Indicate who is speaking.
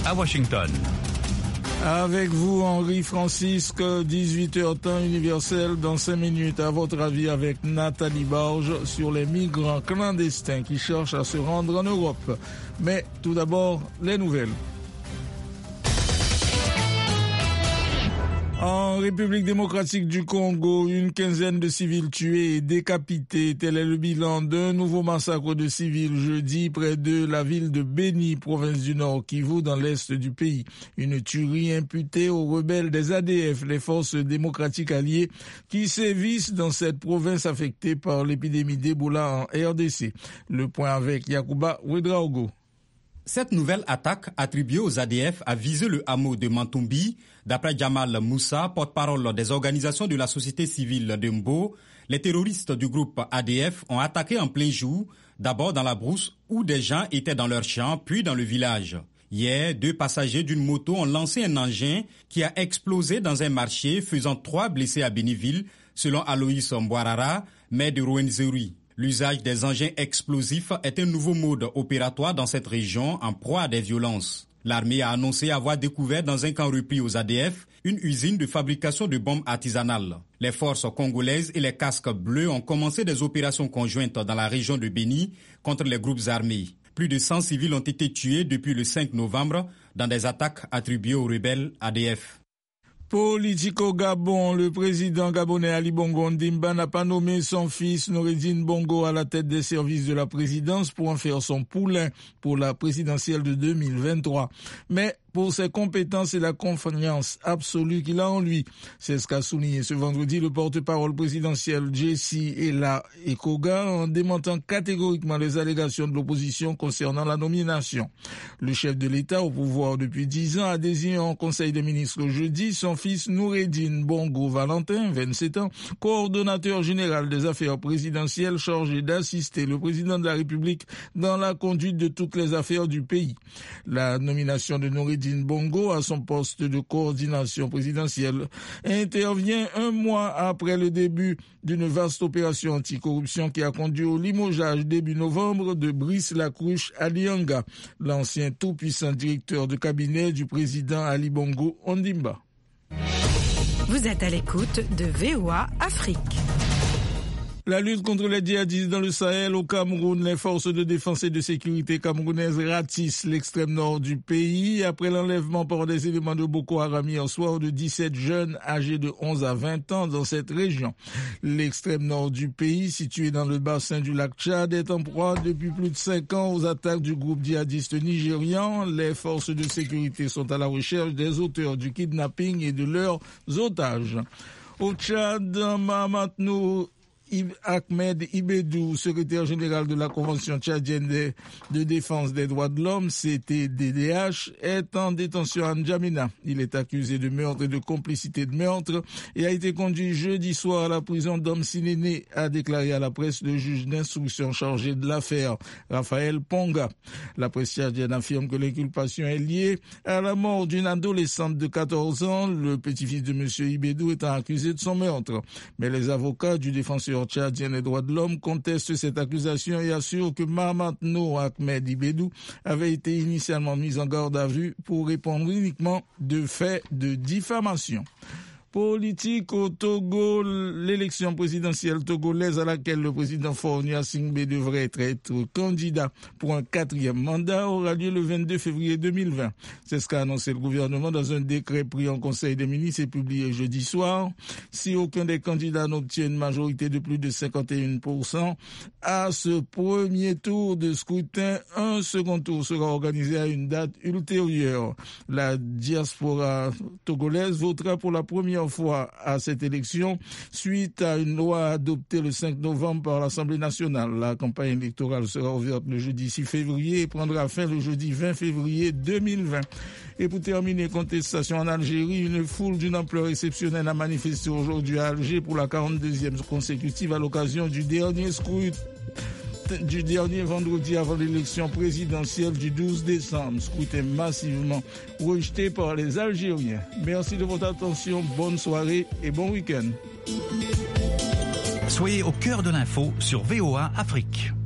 Speaker 1: à Washington.
Speaker 2: Avec vous, Henri Francisque, 18h temps universel dans 5 minutes. À votre avis, avec Nathalie Barge sur les migrants clandestins qui cherchent à se rendre en Europe. Mais tout d'abord, les nouvelles. En République démocratique du Congo, une quinzaine de civils tués et décapités. Tel est le bilan d'un nouveau massacre de civils jeudi près de la ville de Beni, province du Nord Kivu, dans l'est du pays. Une tuerie imputée aux rebelles des ADF, les forces démocratiques alliées, qui sévissent dans cette province affectée par l'épidémie d'Ebola en RDC. Le point avec Yacouba Ouedraogo.
Speaker 3: Cette nouvelle attaque attribuée aux ADF a visé le hameau de Mantumbi. D'après Jamal Moussa, porte-parole des organisations de la société civile de Mbo, les terroristes du groupe ADF ont attaqué en plein jour, d'abord dans la brousse où des gens étaient dans leur champ, puis dans le village. Hier, 2 passagers d'une moto ont lancé un engin qui a explosé dans un marché, faisant 3 blessés à Béniville, selon Aloïs Mbouarara, maire de Rwenzori. L'usage des engins explosifs est un nouveau mode opératoire dans cette région en proie à des violences. L'armée a annoncé avoir découvert dans un camp repris aux ADF une usine de fabrication de bombes artisanales. Les forces congolaises et les casques bleus ont commencé des opérations conjointes dans la région de Béni contre les groupes armés. Plus de 100 civils ont été tués depuis le 5 novembre dans des attaques attribuées aux rebelles ADF.
Speaker 2: Politique au Gabon, le président gabonais Ali Bongo Ondimba n'a pas nommé son fils Noureddine Bongo à la tête des services de la présidence pour en faire son poulain pour la présidentielle de 2023. Mais pour ses compétences et la confiance absolue qu'il a en lui. C'est ce qu'a souligné ce vendredi le porte-parole présidentiel Jessie Ela Ekoga en démentant catégoriquement les allégations de l'opposition concernant la nomination. Le chef de l'État au pouvoir depuis 10 ans a désigné en conseil des ministres jeudi son fils Noureddine Bongo Valentin, 27 ans, coordonnateur général des affaires présidentielles chargé d'assister le président de la République dans la conduite de toutes les affaires du pays. La nomination de Noureddine Bongo à son poste de coordination présidentielle intervient un mois après le début d'une vaste opération anticorruption qui a conduit au limogeage début novembre de Brice Lacrouche Alianga, l'ancien tout-puissant directeur de cabinet du président Ali Bongo Ondimba.
Speaker 4: Vous êtes à l'écoute de VOA Afrique.
Speaker 2: La lutte contre les djihadistes dans le Sahel au Cameroun, les forces de défense et de sécurité camerounaises ratissent l'extrême nord du pays après l'enlèvement par des éléments de Boko Haram hier soir de 17 jeunes âgés de 11 à 20 ans dans cette région. L'extrême nord du pays, situé dans le bassin du lac Tchad, est en proie depuis plus de 5 ans aux attaques du groupe djihadiste nigérian. Les forces de sécurité sont à la recherche des auteurs du kidnapping et de leurs otages. Au Tchad, Mahamatnou Ahmed Ibedou, secrétaire général de la Convention tchadienne de défense des droits de l'homme, CTDDH, est en détention à N'Djamena. Il est accusé de meurtre et de complicité de meurtre et a été conduit jeudi soir à la prison d'Omsinéné, a déclaré à la presse le juge d'instruction chargé de l'affaire, Raphaël Ponga. La presse tchadienne affirme que l'inculpation est liée à la mort d'une adolescente de 14 ans, le petit-fils de M. Ibedou étant accusé de son meurtre. Mais les avocats du défenseur tchadien des droits de l'homme conteste cette accusation et assure que Mahamatnou Ahmed Ibedou avait été initialement mis en garde à vue pour répondre uniquement de faits de diffamation. Politique au Togo, l'élection présidentielle togolaise à laquelle le président Faure Gnassingbé devrait être candidat pour un 4e mandat aura lieu le 22 février 2020. C'est ce qu'a annoncé le gouvernement dans un décret pris en Conseil des ministres et publié jeudi soir. Si aucun des candidats n'obtient une majorité de plus de 51%, à ce premier tour de scrutin, un second tour sera organisé à une date ultérieure. La diaspora togolaise votera pour la première fois à cette élection suite à une loi adoptée le 5 novembre par l'Assemblée nationale. La campagne électorale sera ouverte le jeudi 6 février et prendra fin le jeudi 20 février 2020. Et pour terminer, contestation en Algérie, une foule d'une ampleur exceptionnelle a manifesté aujourd'hui à Alger pour la 42e consécutive à l'occasion du dernier scrutin du dernier vendredi avant l'élection présidentielle du 12 décembre, scrutin massivement rejeté par les Algériens. Merci de votre attention, bonne soirée et bon week-end.
Speaker 1: Soyez au cœur de l'info sur VOA Afrique.